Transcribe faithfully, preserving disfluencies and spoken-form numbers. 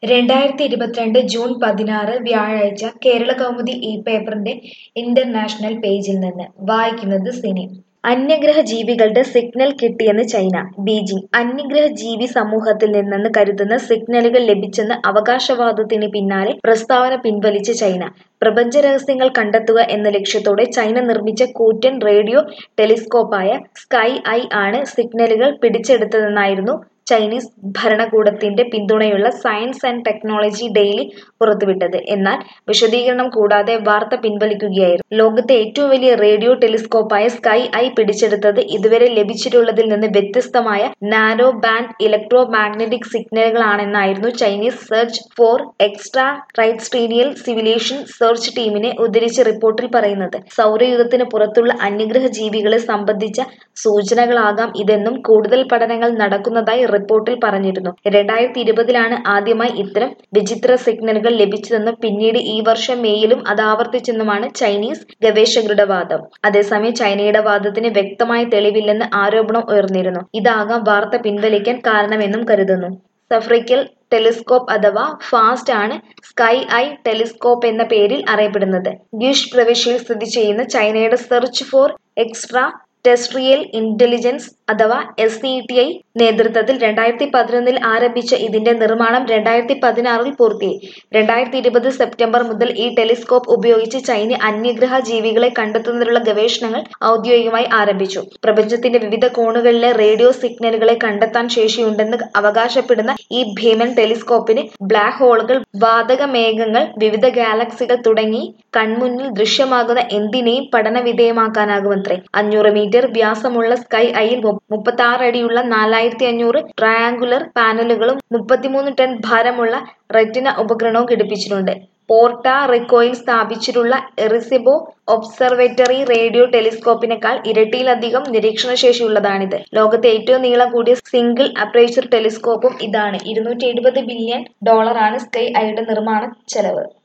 രണ്ടായിരത്തി ഇരുപത്തിരണ്ട് ജൂൺ പതിനാറ് വ്യാഴാഴ്ച കേരളകൗമുദി ഈ പേപ്പറിന്റെ ഇന്റർനാഷണൽ പേജിൽ നിന്ന് വായിക്കുന്നത് സിനി. അന്യഗ്രഹ ജീവികളുടെ സിഗ്നൽ കിട്ടിയെന്ന് ചൈന. ബീജിംഗ്. അന്യഗ്രഹ ജീവി സമൂഹത്തിൽ നിന്നെന്ന് കരുതുന്ന സിഗ്നലുകൾ ലഭിച്ചെന്ന അവകാശവാദത്തിന് പിന്നാലെ പ്രസ്താവന പിൻവലിച്ച് ചൈന. പ്രപഞ്ച രഹസ്യങ്ങൾ കണ്ടെത്തുക എന്ന ലക്ഷ്യത്തോടെ ചൈന നിർമ്മിച്ച കൂറ്റൻ റേഡിയോ ടെലിസ്കോപ്പായ സ്കൈ ഐ ആണ് സിഗ്നലുകൾ പിടിച്ചെടുത്തതെന്നായിരുന്നു ചൈനീസ് ഭരണകൂടത്തിന്റെ പിന്തുണയുള്ള സയൻസ് ആൻഡ് ടെക്നോളജി ഡെയിലി പുറത്തുവിട്ടത്. എന്നാൽ വിശദീകരണം കൂടാതെ വാർത്ത പിൻവലിക്കുകയായിരുന്നു. ലോകത്തെ ഏറ്റവും വലിയ റേഡിയോ ടെലിസ്കോപ്പായ സ്കൈ ഐ പിടിച്ചെടുത്തത് ഇതുവരെ ലഭിച്ചിട്ടുള്ളതിൽ നിന്ന് വ്യത്യസ്തമായ നാരോ ബാൻഡ് ഇലക്ട്രോ മാഗ്നറ്റിക് സിഗ്നലുകളാണെന്നായിരുന്നു Chinese search for extraterrestrial civilisation search ടീമിനെ ഉദ്ധരിച്ച് റിപ്പോർട്ടിൽ പറയുന്നത്. സൗരയൂഥത്തിന് പുറത്തുള്ള അന്യഗ്രഹ ജീവികളെ സംബന്ധിച്ച സൂചനകളാകാം ഇതെന്നും കൂടുതൽ പഠനങ്ങൾ നടക്കുന്നതായി റിപ്പോർട്ടിൽ പറഞ്ഞിരുന്നു. രണ്ടായിരത്തി ഇരുപതിലാണ് ആദ്യമായി ഇത്തരം വിചിത്ര സിഗ്നലുകൾ ലഭിച്ചതെന്നും പിന്നീട് ഈ വർഷം മേയിലും അത് ആവർത്തിച്ചെന്നുമാണ് ചൈനീസ് ഗവേഷകരുടെ വാദം. അതേസമയം ചൈനയുടെ വാദത്തിന് വ്യക്തമായ തെളിവില്ലെന്ന് ആരോപണം ഉയർന്നിരുന്നു. ഇതാകാം വാർത്ത പിൻവലിക്കാൻ കാരണമെന്നും കരുതുന്നു. സഫ്രിക്കൽ ടെലിസ്കോപ്പ് അഥവാ ഫാസ്റ്റ് ആണ് സ്കൈ ഐ ടെലിസ്കോപ്പ് എന്ന പേരിൽ അറിയപ്പെടുന്നത്. ഗ്യൂഷ് പ്രവിശ്യയിൽ സ്ഥിതി ചെയ്യുന്ന ചൈനയുടെ search for extraterrestrial intelligence അഥവാ എസ് ഇ ടി ഐ നേതൃത്വത്തിൽ രണ്ടായിരത്തി പതിനൊന്നിൽ ആരംഭിച്ച ഇതിന്റെ നിർമ്മാണം രണ്ടായിരത്തി പതിനാറിൽ പൂർത്തിയായി. രണ്ടായിരത്തി ഇരുപത് സെപ്റ്റംബർ മുതൽ ഈ ടെലിസ്കോപ്പ് ഉപയോഗിച്ച് ചൈന അന്യഗ്രഹ ജീവികളെ കണ്ടെത്തുന്നതിനുള്ള ഗവേഷണങ്ങൾ ഔദ്യോഗികമായി ആരംഭിച്ചു. പ്രപഞ്ചത്തിന്റെ വിവിധ കോണുകളിലെ റേഡിയോ സിഗ്നലുകളെ കണ്ടെത്താൻ ശേഷിയുണ്ടെന്ന് അവകാശപ്പെടുന്ന ഈ ഭീമൻ ടെലിസ്കോപ്പിന് ബ്ലാക്ക് ഹോളുകൾ, വാതക മേഘങ്ങൾ, വിവിധ ഗാലക്സികൾ തുടങ്ങി കൺമുന്നിൽ ദൃശ്യമാകുന്ന എന്തിനേയും പഠനവിധേയമാക്കാനാകുമത്രേ. അഞ്ഞൂറ് മീറ്റർ വ്യാസമുള്ള സ്കൈ ഐയിൽ മുപ്പത്തി ആറ് അടിയുള്ള നാലായിരത്തി അഞ്ഞൂറ് ട്രയാങ്കുലർ പാനലുകളും മുപ്പത്തിമൂന്ന് ടൺ ഭാരമുള്ള റെറ്റിന ഉപകരണവും ഘടിപ്പിച്ചിട്ടുണ്ട്. പോർട്ട റിക്കോയിൽ സ്ഥാപിച്ചിട്ടുള്ള എറിസിബോ ഒബ്സർവേറ്ററി റേഡിയോ ടെലിസ്കോപ്പിനേക്കാൾ ഇരട്ടിയിലധികം നിരീക്ഷണശേഷിയുള്ളതാണിത്. ലോകത്തെ ഏറ്റവും നീളം കൂടിയ സിംഗിൾ അപ്പേച്ചർ ടെലിസ്കോപ്പും ഇതാണ്. ഇരുന്നൂറ്റി എഴുപത് ബില്യൺ ഡോളറാണ് സ്കൈ ഐയുടെ നിർമ്മാണ ചെലവ്.